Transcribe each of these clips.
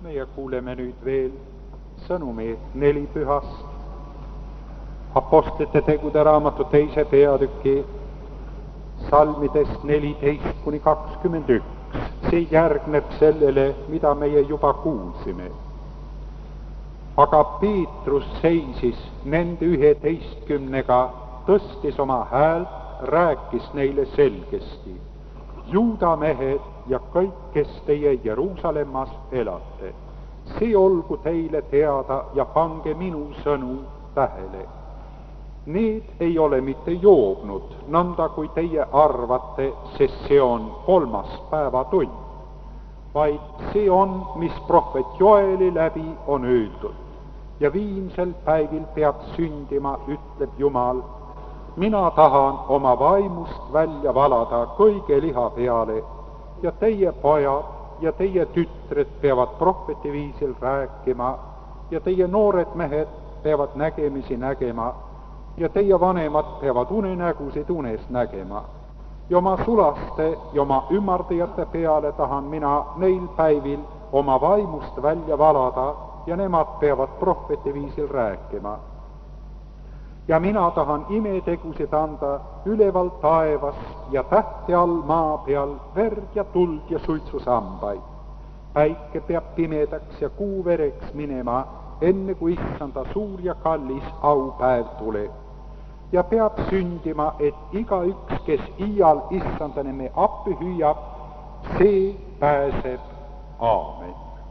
meie kuuleme nüüd veel sõnumi nelipühast. Apostlite tegude raamatu 2. peatüki salmidest 14-21. See järgneb sellele, mida meie juba kuulsime. Aga Peetrus seisis nende 11-ga, tõstis oma häält, rääkis neile selgesti. Juuda mehed ja kõik, kes teie Jeruusalemmas elate, see olgu teile teada ja pange minu sõnu tähele. Need ei ole mitte joobnud, nõnda kui teie arvate, sest see on 3. päevatund, vaid see on, mis prohvet Joeli läbi on öeldud. Ja viimsel päivil peab sündima, ütleb Jumal, mina tahan oma vaimust välja valada kõige liha peale ja teie pojad ja teie tütred peavad prohveti viisil rääkima ja teie noored mehed peavad nägemisi nägema ja teie vanemad peavad unenägusid unes nägema. Ja oma sulaste ja oma ümardajate peale tahan mina neil päivil oma vaimust välja valada ja nemad peavad prohveti viisil rääkima. Ja mina tahan imetegusid anda üleval taevas ja tähte all maa peal, verd ja tuld ja suitsusambaid. Päike peab pimedaks ja kuu vereks minema, enne kui issanda suur ja kallis aupäev tuleb. Ja peab sündima, et igaüks, kes iial issanda nime appi hüüab, see pääseb. Aamen.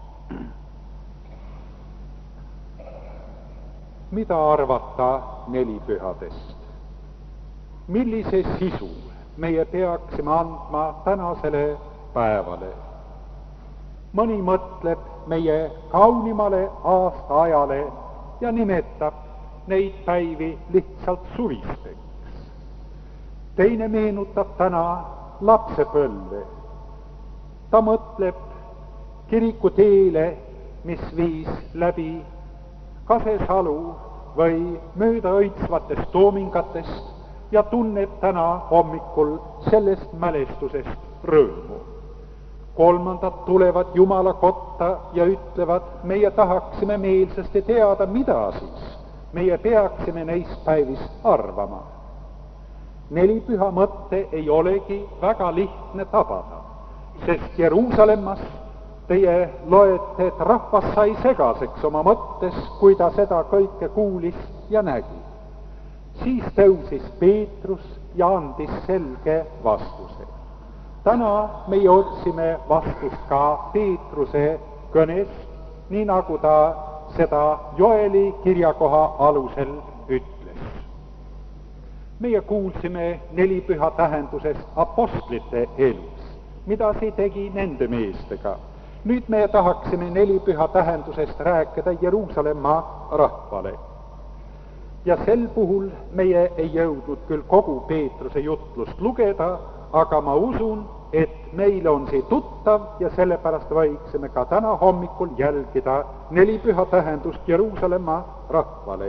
Mida arvata nelipühadest? Millise sisu meie peaksime andma tänasele päevale? Mõni mõtleb meie kaunimale aastaajale ja nimetab neid päivi lihtsalt suvisteks. Teine meenutab täna lapsepõlve. Ta mõtleb kirikuteele, mis viis läbi Kasesalu või mööda õitsvatest toomingatest ja tunneb täna hommikul sellest mälestusest rõõmu. Kolmandad tulevad Jumala kotta ja ütlevad, meie tahaksime meelsasti teada, mida siis meie peaksime neist päevist arvama. Nelipüha mõtte ei olegi väga lihtne tabada, sest Jeruusalemmas teie loete, et rahvas sai segaseks oma mõttes, kui ta seda kõike kuulis ja nägi. Siis tõusis Peetrus ja andis selge vastuse. Täna meie otsime vastust ka Peetruse kõnes, nii nagu ta seda Joeli kirjakoha alusel ütles. Meie kuulsime nelipüha tähendusest apostlite elus, mida see tegi nende meestega. Nüüd me tahaksime nelipüha tähendusest rääkida Jeruusalemma rahvale. Ja sel puhul meie ei jõudnud küll kogu Peetruse jutlust lugeda, aga ma usun, et meile on see tuttav ja sellepärast võiksime ka täna hommikul jälgida nelipüha tähendust Jeruusalemma rahvale.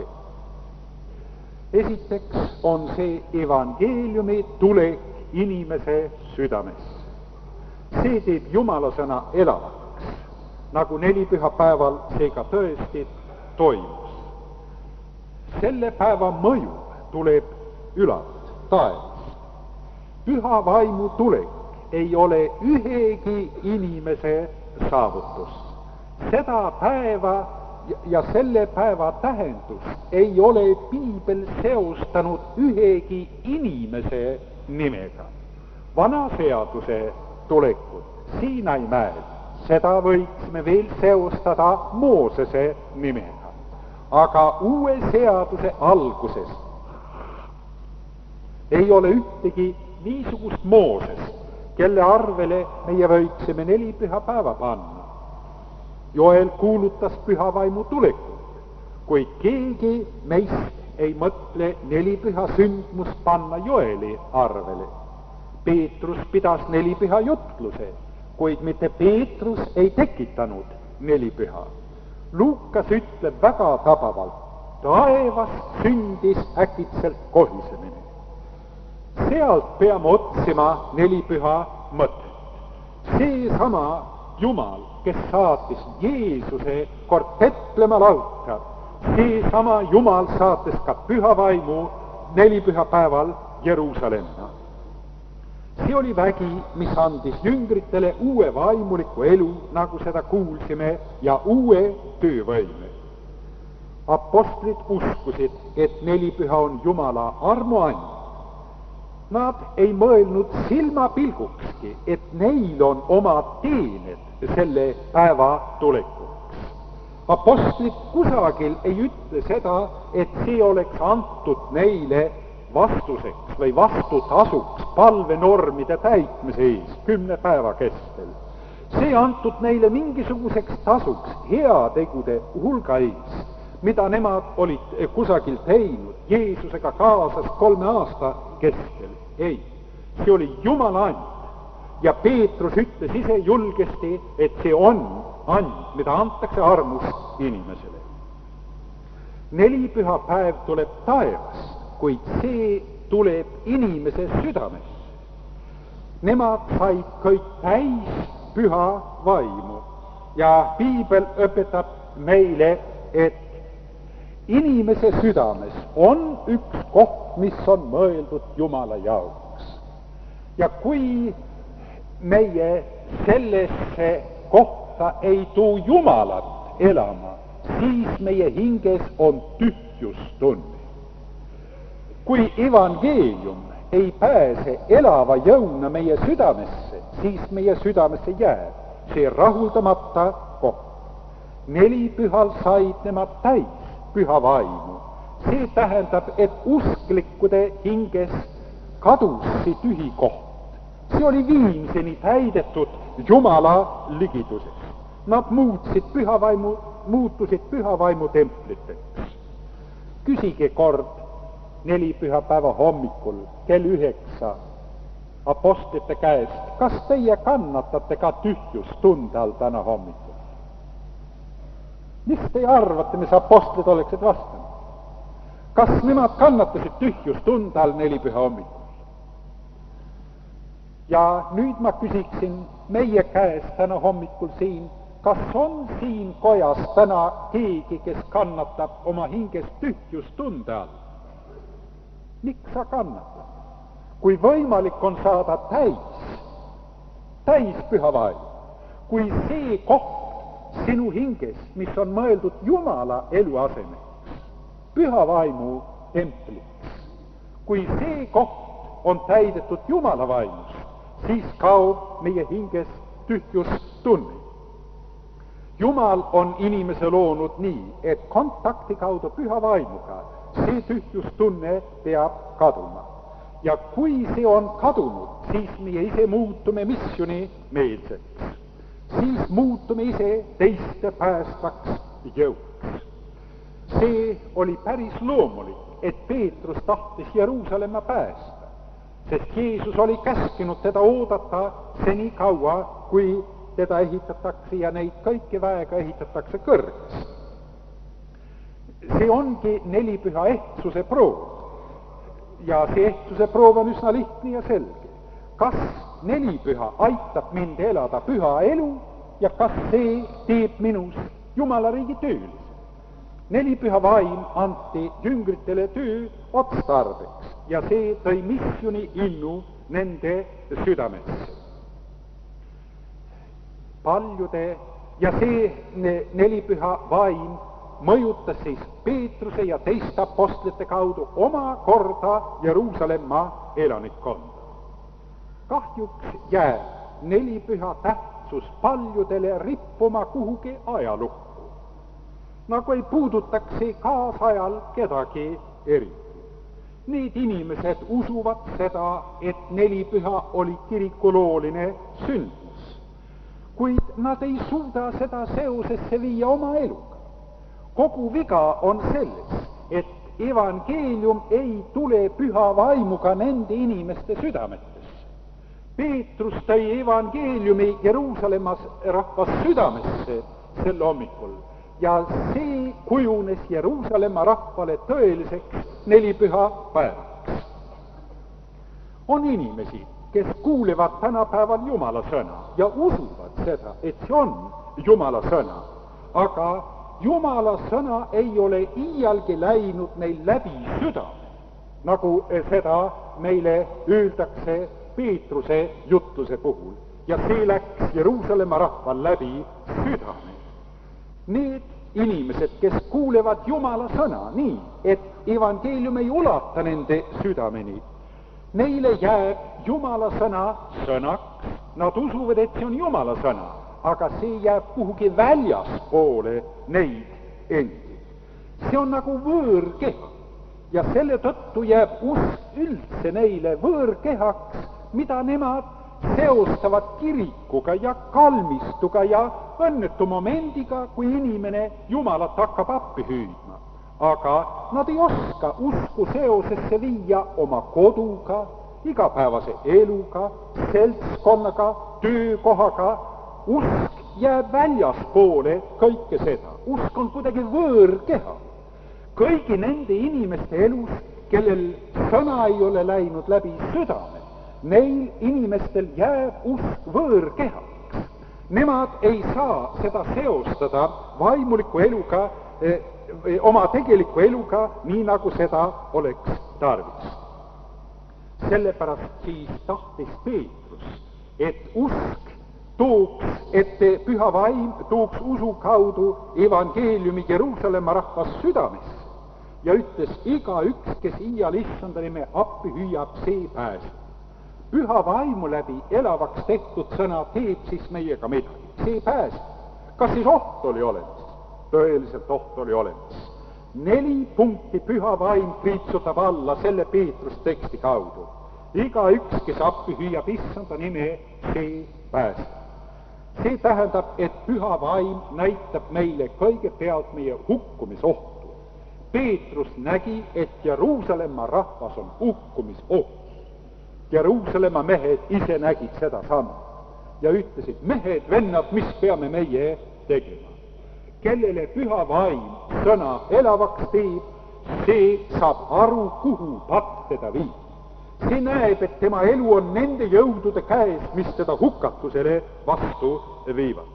Esiteks on see evangeeliumi tulek inimese südames. See teeb Jumala sõna elavaks, nagu nelipüha päeval see ka tõesti toimus. Selle päeva mõju tuleb ülalt, taevast. Püha vaimu tulek ei ole ühegi inimese saavutus. Seda päeva ja selle päeva tähendust ei ole piibel seostanud ühegi inimese nimega. Vana seaduse tulekut siin ei näe, seda võiksime veel seostada Moosese nimega. Aga uue seaduse alguses ei ole ühtegi niisugust Moosest, kelle arvele meie võiksime nelipüha päeva panna. Joel kuulutas püha vaimu tulekut, kuid keegi meist ei mõtle nelipüha sündmust panna Joeli arvele. Peetrus pidas nelipüha jutluse, kuid mitte Peetrus ei tekitanud nelipüha. Luukas ütleb väga tabavalt, taevast sündis äkitselt kohisemine. Sealt peame otsima nelipüha mõtet. Seesama Jumal, kes saatis Jeesuse kord Petlemma lauta, seesama Jumal saatis ka püha vaimu nelipühapäeval Jeruusalemma. See oli vägi, mis andis jüngritele uue vaimuliku elu, nagu seda kuulsime, ja uue töövõime. Apostlid uskusid, et nelipüha on Jumala armuand. Nad ei mõelnud silmapilgukski, et neil on oma teened selle päeva tulekuks. Apostlid kusagil ei ütle seda, et see oleks antud neile vastuseks või vastutasuks palvenormide täitmise ees 10 päeva kestel. See antud neile mingisuguseks tasuks heategude hulga ees, mida nemad olid kusagil teinud Jeesusega kaasas 3 aasta kestel. Ei, see oli Jumala and. Ja Peetrus ütles ise julgesti, et see on and, mida antakse armust inimesele. Nelipühapäev tuleb taevast, kuid see tuleb inimese südamesse. Nemad said kõik täis püha vaimu ja piibel õpetab meile, et inimese südames on üks koht, mis on mõeldud Jumala jaoks. Ja kui meie sellesse kohta ei too Jumalat elama, siis meie hinges on tühjustunne. Kui evangeelium ei pääse elava jõuna meie südamesse, siis meie südamesse jääb see rahuldamata koht. Nelipühal said nemad täis püha vaimu. See tähendab, et usklikkude hinges kadus see tühi koht. See oli viimseni täidetud Jumala ligiduses. Nad muutusid püha vaimu templiteks. Küsige kord nelipühapäeva hommikul kell 9 apostlite käest, kas teie kannatate ka tühjustunde all täna hommikul? Mis te arvate, mis apostlid oleksid vastanud? Kas nemad kannatasid tühjustunde all nelipüha hommikul? Ja nüüd ma küsiksin meie käest täna hommikul siin, kas on siin kojas täna keegi, kes kannatab oma hinges tühjustunde all? Miks sa kannatad? Kui võimalik on saada täis püha vaim, kui see koht sinu hinges, mis on mõeldud Jumala eluasemeks, püha vaimu templiks, kui see koht on täidetud Jumala vaimus, siis kaob meie hinges tühjustunne. Jumal on inimese loonud nii, et kontakti kaudu püha vaimuga see tühjustunne peab kaduma. Ja kui see on kadunud, siis meie ise muutume missiooni meelseks. Siis muutume ise teiste päästvaks jõuks. See oli päris loomulik, et Peetrus tahtis Jeruusalemma päästa, sest Jeesus oli käskinud teda oodata seni kaua, kui teda ehitatakse ja neid kõiki väega ehitatakse kõrgest. See ongi nelipüha ehtsuse proov. Ja see ehtsuse proov on üsna lihtne ja selge. Kas nelipüha aitab mind elada püha elu ja kas see teeb minust Jumala riigi töölise? Nelipüha vaim anti jüngritele töö otstarbeks ja see tõi missiooni innu nende südamesse. Ja see nelipüha vaim mõjutas siis Peetruse ja teiste apostlite kaudu omakorda Jeruusalemma elanikkonda. Kahjuks jääb nelipüha tähtsus paljudele rippuma kuhugi ajalukku, nagu ei puudutaks kaasajal kedagi eriti. Need inimesed usuvad seda, et nelipüha oli kirikulooline sündmus, kuid nad ei suuda seda seosesse viia oma eluga. Kogu viga on selles, et evangeelium ei tule püha vaimuga nende inimeste südametesse. Peetrus tõi evangeeliumi Jeruusalemmas rahvas südamesse sel hommikul ja see kujunes Jeruusalemma rahvale tõeliseks nelipüha päevaks. On inimesi, kes kuulevad tänapäeval Jumala sõna ja usuvad seda, et see on Jumala sõna, aga Jumala sõna ei ole iialgi läinud neil läbi südame, nagu seda meile öeldakse Peetruse jutluse puhul, ja see läks Jeruusalemma rahval läbi südame. Need inimesed, kes kuulevad Jumala sõna nii, et evangeelium ei ulata nende südameni, neile jääb Jumala sõna sõnaks, nad usuvad, et see on Jumala sõna, aga see jääb kuhugi väljaspoole neid endid. See on nagu võõrkeha ja selle tõttu jääb usk üldse neile võõrkehaks, mida nemad seostavad kirikuga ja kalmistuga ja õnnetu momendiga, kui inimene Jumalat hakkab appi hüüdma. Aga nad ei oska usku seosesse viia oma koduga, igapäevase eluga, seltskonnaga, töökohaga. Usk jääb väljaspoole kõike seda. Usk on kuidagi võõrkeha. Kõigi nende inimeste elus, kellel sõna ei ole läinud läbi südame, neil inimestel jääb usk võõrkehaks. Nemad ei saa seda seostada vaimuliku eluga, oma tegeliku eluga, nii nagu seda oleks tarvis. Sellepärast siis tahtis Peetrus, et usk et püha vaim tooks usu kaudu evangeeliumi Jeruusalemma rahvas südamesse ja ütles, igaüks, kes iial issanda nime appi hüüab, see pääseb. Püha vaimu läbi elavaks tehtud sõna teeb siis meiega midagi, see pääseb. Kas siis oht oli olemas? Tõeliselt oht oli olemas. 4 punkti püha vaim kriitsutab alla selle Peetrus teksti kaudu. Igaüks, kes appi hüüab issanda nime, see pääseb. See tähendab, et püha vaim näitab meile kõigepealt meie hukkumisohtu. Peetrus nägi, et Jeruusalemma rahvas on hukkumisoht. Jeruusalemma mehed ise nägid seda sama ja ütlesid, mehed, vennad, mis peame meie tegema? Kellele püha vaim sõna elavaks teeb, see saab aru, kuhu patt teda viib. See näeb, et tema elu on nende jõudude käes, mis teda hukatusele vastu viivad.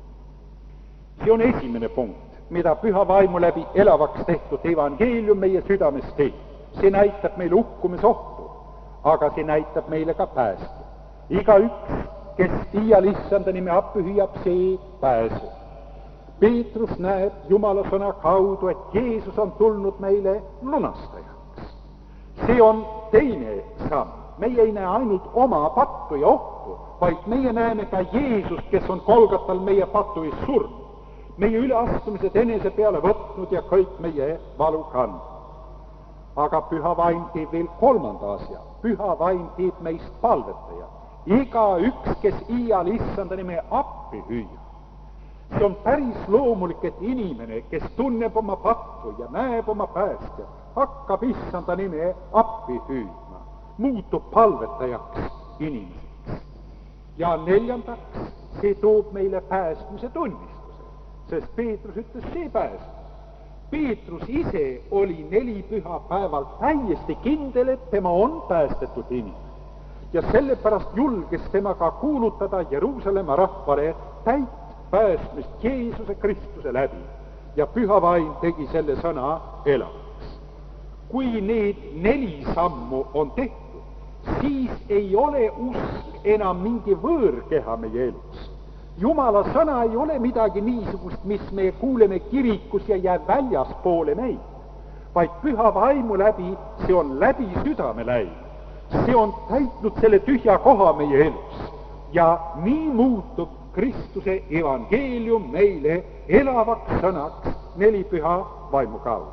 See on esimene punkt, mida püha vaimu läbi elavaks tehtud evangeelium meie südames teeb. See näitab meile hukkumisohtu, aga see näitab meile ka päästu. Igaüks, kes iial issanda nime appi hüüab, see pääseb. Peetrus näeb Jumala sõna kaudu, et Jeesus on tulnud meile lunastajaks. See on teine samm. Meie ei näe ainult oma pattu ja ohtu, vaid meie näeme ka Jeesust, kes on Golgatal meie patu eest surnud, meie üleastumised enese peale võtnud ja kõik meie valu kandnud. Aga püha vaim teeb veel kolmanda asja. Püha vaim teeb meist palvetaja. Igaüks, kes iial issanda nime appi hüüab. See on päris loomulik, et inimene, kes tunneb oma pattu ja näeb oma päästjat, hakkab issanda nime appi hüüdma, muutub palvetajaks inimeseks. Ja neljandaks, see toob meile päästmise tunnistuse, sest Peetrus ütles, see pääseb. Peetrus ise oli 4 pühapäeval täiesti kindel, et tema on päästetud inimene. Ja sellepärast julges tema ka kuulutada Jeruusalemma rahvale täit päästmist Jeesuse Kristuse läbi ja püha vaim tegi selle sõna elavaks. Kui need 4 sammu on tehtud, siis ei ole usk enam mingi võõrkeha meie elus. Jumala sõna ei ole midagi niisugust, mis me kuuleme kirikus ja jääb väljaspoole meid, vaid püha vaimu läbi, see on läbi südame läinud. See on täitnud selle tühja koha meie elus ja nii muutub Kristuse evangeelium meile elavaks sõnaks 4 püha vaimu kaudu.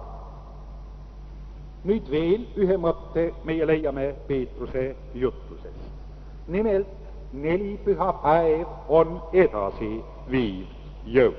Nüüd veel ühe mõtte meie leiame Peetruse jutluses. Nimelt 4 pühapäev on edasi viiv jõud.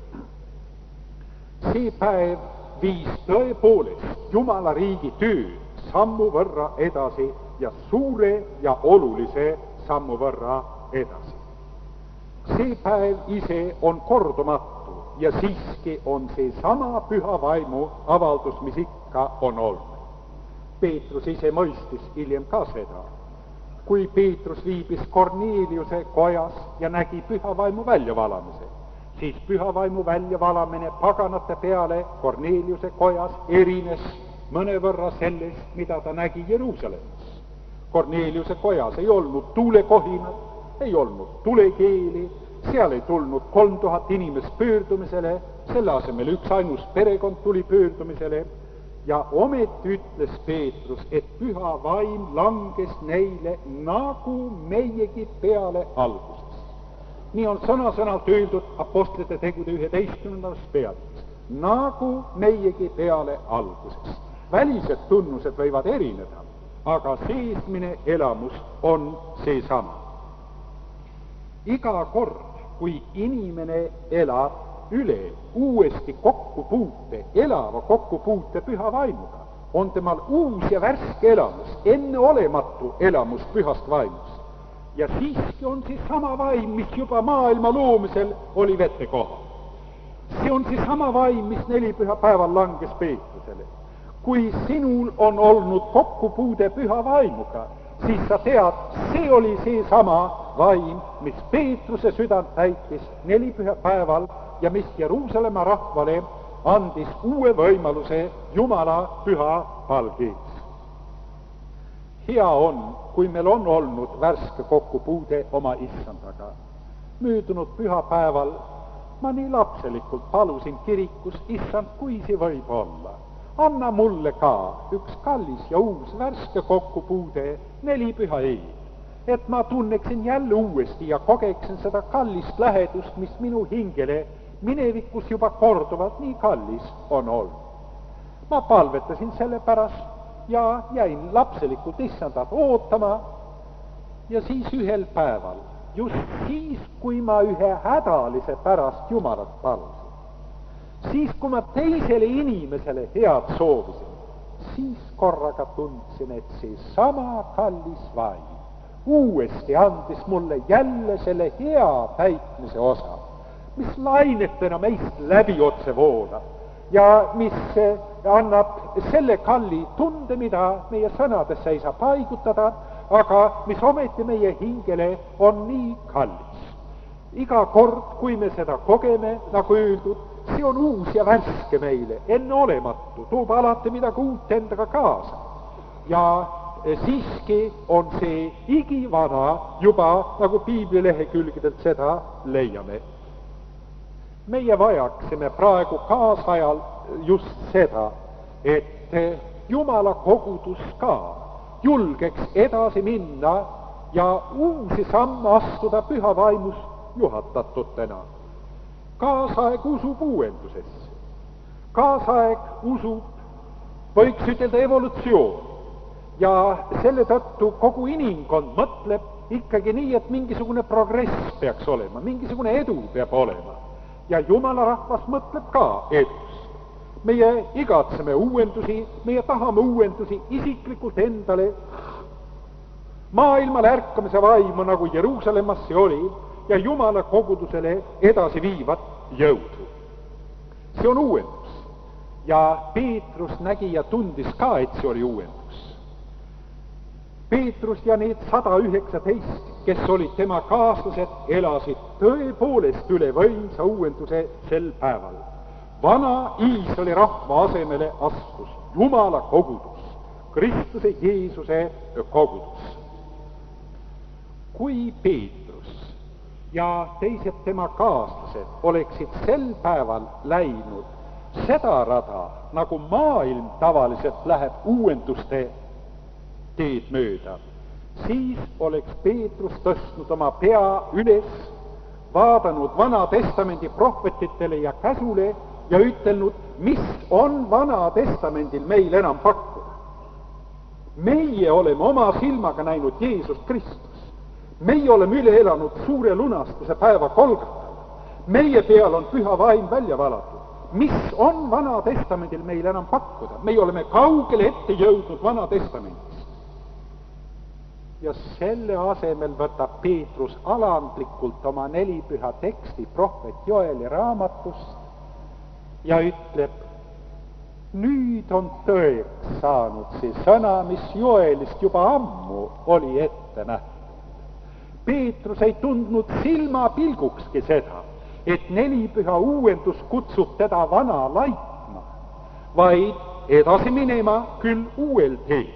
See päev viis tõepoolest Jumala riigi töö sammu võrra edasi ja suure ja olulise sammu võrra edasi. See päev ise on kordumatu ja siiski on see sama püha vaimu avaldus, mis ikka on olnud. Peetrus ise mõistis hiljem ka seda. Kui Peetrus viibis Korneliuse kojas ja nägi püha vaimu väljavalamise siis püha vaimu väljavalamine paganate peale Korneliuse kojas erines mõnevõrra sellest, mida ta nägi Jeruusalemmas. Korneliuse kojas ei olnud tuulekohinat, ei olnud tulekeeli, seal ei tulnud 3000 inimest pöördumisele, selle asemel üksainus perekond tuli pöördumisele ja ometi ütles Peetrus, et püha vaim langes neile nagu meiegi peale alguses. Nii on sõna-sõnalt öeldud Apostlite tegude 11. peatükis, nagu meiegi peale alguses. Välised tunnused võivad erineda, aga seesmine elamus on seesama. Iga kord, kui inimene elab üle uuesti kokkupuute, elava kokkupuute püha vaimuga, on temal uus ja värske elamus, enneolematu elamus pühast vaimust. Ja siiski on see sama vaim, mis juba maailma loomisel oli vette kohal. See on see sama vaim, mis nelipühapäeval langes Peetrusele. Kui sinul on olnud kokkupuude püha vaimuga, siis sa tead, see oli see sama vaim, mis Peetruse südant täitis nelipühapäeval ja mis Jeruusalemma rahvale andis uue võimaluse Jumala püha palgis. Hea on, kui meil on olnud värske kokkupuude oma issandaga. Möödunud pühapäeval ma nii lapselikult palusin kirikus, issand, kui see võib olla. Anna mulle ka üks kallis ja uus värske kokkupuude nelipüha eel, et ma tunneksin jälle uuesti ja kogeksin seda kallist lähedust, mis minu hingele minevikus juba korduvalt nii kallis on olnud. Ma palvetasin selle pärast ja jäin lapselikult issandat ootama ja siis ühel päeval, just siis, kui ma ühe hädalise pärast Jumalat palusin, siis, kui ma teisele inimesele head soovisin, siis korraga tundsin, et see sama kallis vaim uuesti andis mulle jälle selle hea täitmise osa, mis lainetena meist läbi otse voolab ja mis annab selle kalli tunde, mida meie sõnadesse ei saa paigutada, aga mis ometi meie hingele on nii kallis. Iga kord, kui me seda kogeme, nagu öeldud, see on uus ja värske meile, enneolematu, toob alati midagi uut endaga kaasa. Ja siiski on see igivana juba, nagu piibli lehekülgedelt seda leiame. Meie vajaksime praegu kaasajal just seda, et Jumala kogudus ka julgeks edasi minna ja uusi samme astuda püha vaimus juhatatutena. Kaasaeg usub uuendusesse. Kaasaeg usub, võiks ütelda, evolutsioon. Ja selle tõttu kogu inimkond mõtleb ikkagi nii, et mingisugune progress peaks olema, mingisugune edu peab olema. Ja Jumala rahvas mõtleb ka edust. Meie igatseme uuendusi, meie tahame uuendusi isiklikult endale. Maailmale ärkamise vaimu, nagu Jeruusalemmas see oli, ja Jumala kogudusele edasi viivat jõudu. See on uuendus. Ja Peetrus nägi ja tundis ka, et see oli uuendus. Peetrus ja need 119, kes olid tema kaaslased, elasid tõepoolest üle võimsa uuenduse sel päeval. Vana Iisraeli rahva asemele astus Jumala kogudus, Kristuse Jeesuse kogudus. Kui Peetrus ja teised tema kaaslased oleksid sel päeval läinud seda rada, nagu maailm tavaliselt läheb uuenduste teed mööda, siis oleks Peetrus tõstnud oma pea üles, vaadanud Vana Testamendi prohvetitele ja käsule ja ütelnud, mis on Vana Testamendil meil enam pakkuda. Meie oleme oma silmaga näinud Jeesus Kristus. Meie oleme üle elanud suure lunastuse päeva Golgatal. Meie peal on püha vaim välja valatud. Mis on Vana Testamendil meil enam pakkuda? Meie oleme kaugele ette jõudnud Vana Testamendis. Ja selle asemel võtab Peetrus alandlikult oma nelipüha teksti prohvet Joeli raamatust ja ütleb, nüüd on tõeks saanud see sõna, mis Joelist juba ammu oli ette nähtud. Peetrus ei tundnud silmapilgukski seda, et nelipüha uuendus kutsub teda vana laitma, vaid edasi minema küll uuel teel.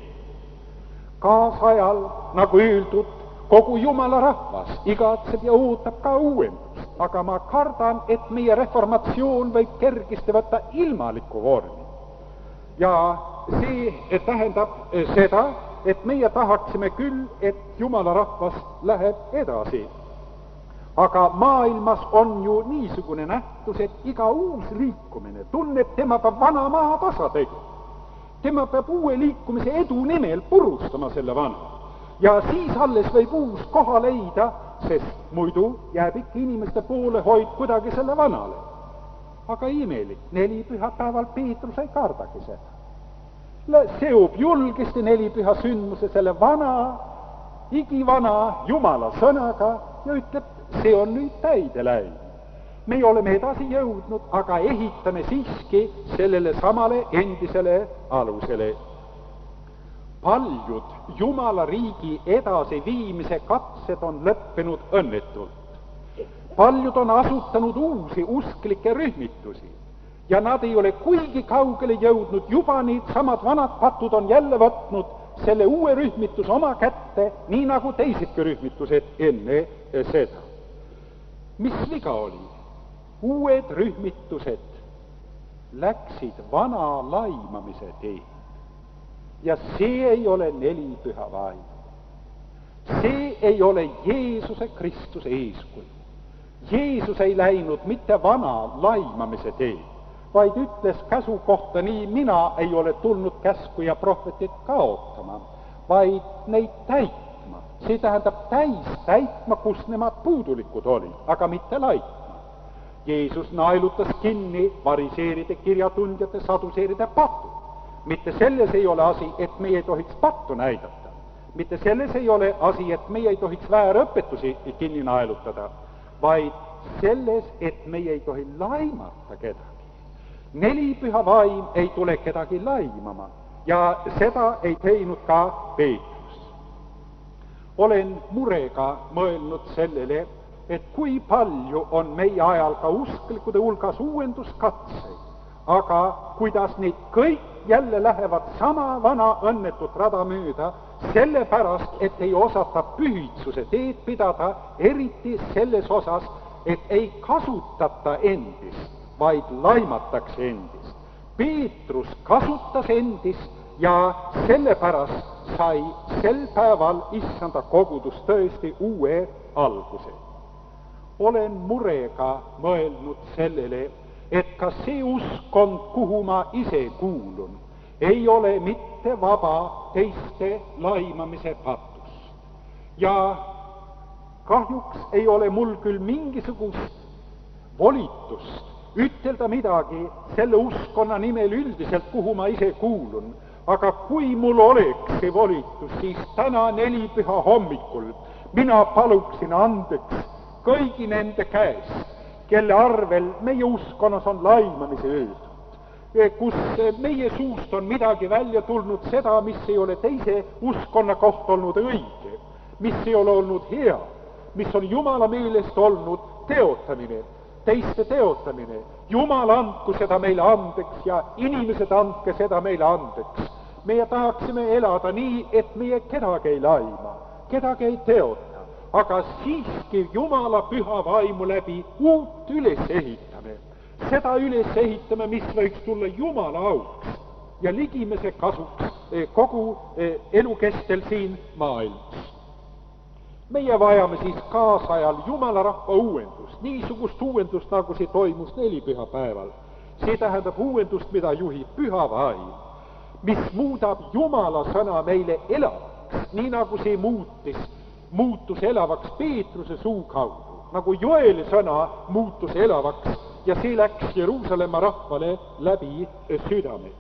Kaasajal, nagu öeldud, kogu Jumala rahvas igatseb ja ootab ka uuendust, aga ma kardan, et meie reformatsioon võib kergesti võtta ilmaliku vormi. Ja see tähendab seda, et meie tahaksime küll, et Jumala rahvas läheb edasi. Aga maailmas on ju niisugune nähtus, et iga uus liikumine tunneb, tema peab vana maa tasa tegema. Tema peab uue liikumise edu nimel purustama selle vana. Ja siis alles võib uus koha leida, sest muidu jääb ikka inimeste poolehoid kuidagi selle vanale. Aga imelik, 4 pühapäeval Peetrus ei kardagi seda. Seob julgesti 4 püha sündmuse selle vana, igivana Jumala sõnaga ja ütleb, see on nüüd täide läinud. Me oleme edasi jõudnud, aga ehitame siiski sellele samale endisele alusele. Paljud Jumala riigi edasiviimise katsed on lõppenud õnnetult. Paljud on asutanud uusi usklikke rühmitusi ja nad ei ole kuigi kaugele jõudnud, juba need samad vanad patud on jälle võtnud selle uue rühmituse oma kätte, nii nagu teisedki rühmitused enne seda. Mis viga oli? Uued rühmitused läksid vana laimamise teed. Ja see ei ole 4 püha vaim. See ei ole Jeesuse Kristuse eeskuju. Jeesus ei läinud mitte vana laimamise teed, vaid ütles käsu kohta nii, mina ei ole tulnud käsku ja prohvetit kaotama, vaid neid täitma. See tähendab täitma, kus nemad puudulikud olid, aga mitte laitma. Jeesus naelutas kinni variseeride, kirjatundjate, saduseeride patud. Mitte selles ei ole asi, et meie ei tohiks pattu näidata. Mitte selles ei ole asi, et meie ei tohiks väärõpetusi kinni naelutada, vaid selles, et meie ei tohi laimata kedagi. 4 püha vaim ei tule kedagi laimama ja seda ei teinud ka Peetrus. Olen murega mõelnud sellele, et kui palju on meie ajal ka usklikude hulgas uuenduskatseid, aga kuidas neid kõik jälle lähevad sama vana õnnetut rada mööda, sellepärast, et ei osata pühitsuse teed pidada, eriti selles osas, et ei kasutata endist, vaid laimatakse endist. Peetrus kasutas endist ja sellepärast sai sel päeval issanda kogudus tõesti uue alguse. Olen murega mõelnud sellele, et ka see uskond, kuhu ma ise kuulun, ei ole mitte vaba teiste laimamise patus. Ja kahjuks ei ole mul küll mingisugust volitust ütelda midagi selle uskonna nimel üldiselt, kuhu ma ise kuulun, aga kui mul oleks see volitus, siis täna 4 püha hommikul mina paluksin andeks kõigi nende käest, kelle arvel meie uskonnas on laimamise öeldud, kus meie suust on midagi välja tulnud seda, mis ei ole teise uskonna kohta olnud õige, mis ei ole olnud hea, mis on Jumala meelest olnud teotamine, teiste teotamine. Jumal andku seda meile andeks ja inimesed andke seda meile andeks. Meie tahaksime elada nii, et meie kedagi ei laima, kedagi ei teota, aga siiski Jumala püha vaimu läbi uut üles ehitame. Seda üles ehitame, mis võiks tulla Jumala auks ja ligimese kasuks kogu elu kestel siin maailmas. Meie vajame siis kaasajal Jumala rahva uuendust, niisugust uuendust, nagu see toimus 4 pühapäeval. See tähendab uuendust, mida juhib püha vaim, mis muudab Jumala sõna meile elavaks, nii nagu see muutus elavaks Peetruse suu kaudu, nagu Joeli sõna muutus elavaks ja see läks Jeruusalemma rahvale läbi südame.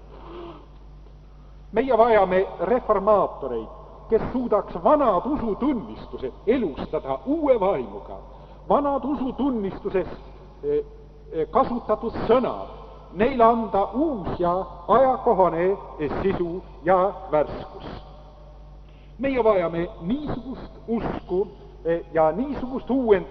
Meie vajame reformaatoreid, kes suudaks vanad usutunnistused elustada uue vaimuga, vanad usutunnistuses kasutatud sõnad, neile anda uus ja ajakohane sisu ja värskus. Meie vajame niisugust usku ja niisugust uuendust,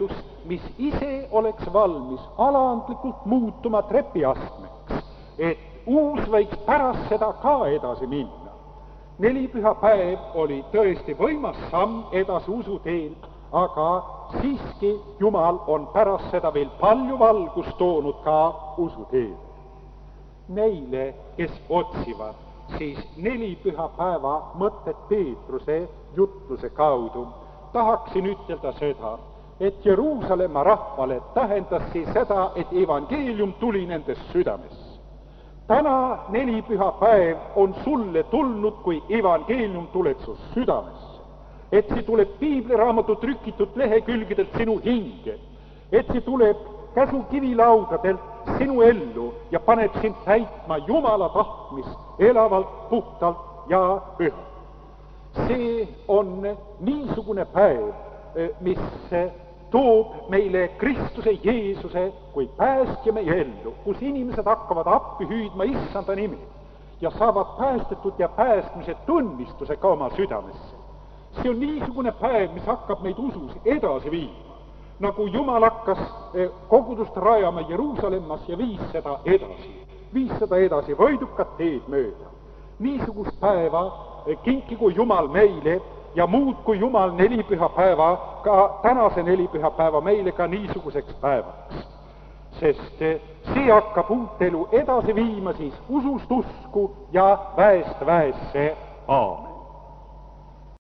mis ise oleks valmis alandlikult muutuma trepiastmeks, et uus võiks pärast seda ka edasi minna. Nelipühapäev oli tõesti võimas samm edasi usuteel, aga siiski Jumal on pärast seda veel palju valgust toonud ka usuteel. Neile, kes otsivad, siis nelipühapäeva mõtted Peetruse jutluse kaudu, tahaksin ütelda seda, et Jeruusalemma rahvale tähendas see seda, et evangeelium tuli nendes südamesse. Täna nelipühapäev on sulle tulnud, kui evangeelium tuleb su südamesse. Et see tuleb piibliraamatu trükitud lehekülgedelt sinu hinge. Et see tuleb käsukivilaudadelt sinu ellu ja paneb sind täitma Jumala tahtmist elavalt, puhtalt ja pühalt. See on niisugune päev, mis toob meile Kristuse Jeesuse kui päästja meie ellu, kus inimesed hakkavad appi hüüdma issanda nimi ja saavad päästetud ja päästmise tunnistuse ka oma südamesse. See on niisugune päev, mis hakkab meid usus edasi viima, nagu Jumal hakkas kogudust rajama Jeruusalemmas ja viis seda edasi võidukat teed mööda. Niisugust päeva kinkigu Jumal meile ja muutku Jumal nelipühapäeva, ka tänase nelipühapäeva meile ka niisuguseks päevaks. Sest see hakkab uut elu edasi viima siis usust usku ja väest väesse. Aamen.